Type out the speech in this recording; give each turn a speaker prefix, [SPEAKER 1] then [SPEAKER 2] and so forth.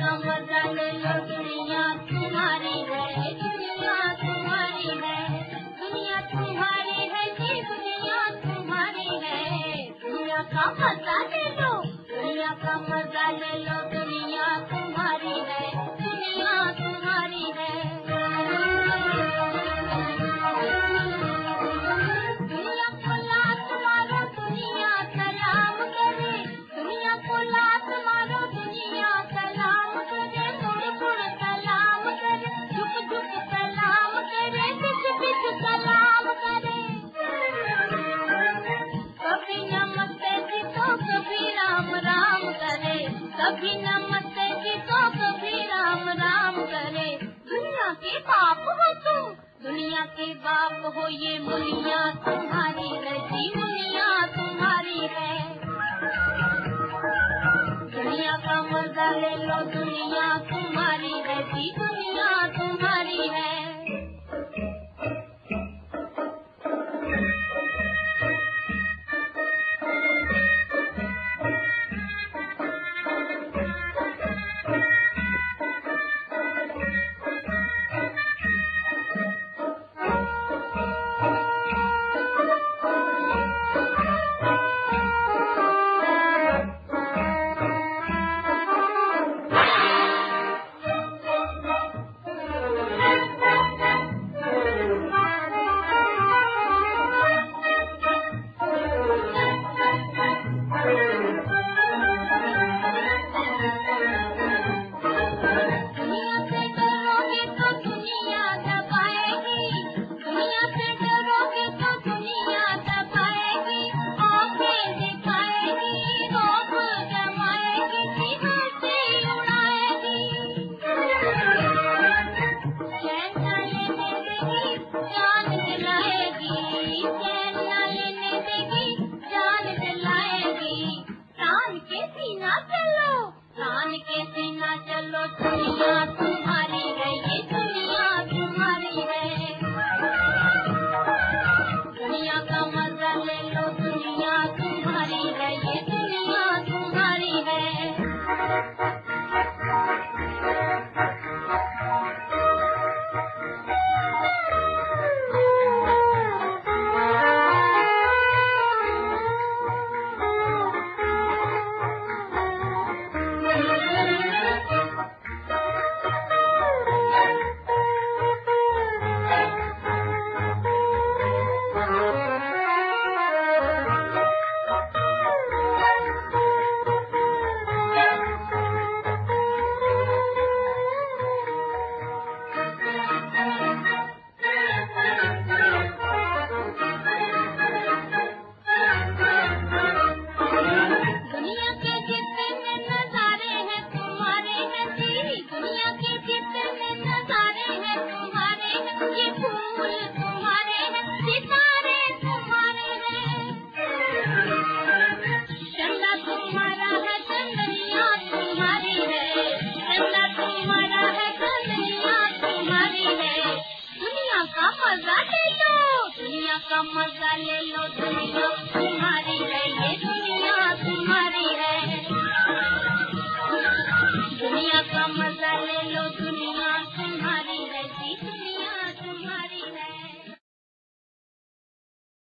[SPEAKER 1] का मजा ले लो, दुनिया तुम्हारी है, दुनिया तुम्हारी है, दुनिया तुम्हारी है जी, दुनिया तुम्हारी है। दुनिया का मजा ले लो, दुनिया का मजा ले लो, दुनिया तुम्हारी है, दुनिया तुम्हारी है। दुनिया को लात मारो, दुनिया सलाम करे, दुनिया को लात मारो, दुनिया सलाम करे, मुड़ मुड़ सलाम करे, झुक झुक सलाम करे, पिछ पिछ सलाम करे। कभी नमस्ते जी तो कभी राम राम करे, कभी नमस्ते जी तो कभी राम राम करे। दुनिया के बाप हो तुम, दुनिया के बाप हो, ये मुनिया तुम्हारी है जी, मुनिया तुम्हारी है। दुनिया का मजा ले लो, दुनिया तुम्हारी है जी, दुनिया तुम्हारी है। चलो दुनिया तुम्हारी है, ये दुनिया तुम्हारी है। दुनिया का मजा ले लो, दुनिया तुम्हारी है, ये दुनिया तुम्हारी है। मजा ले लो, दुनिया का मजा ले लो, दुनिया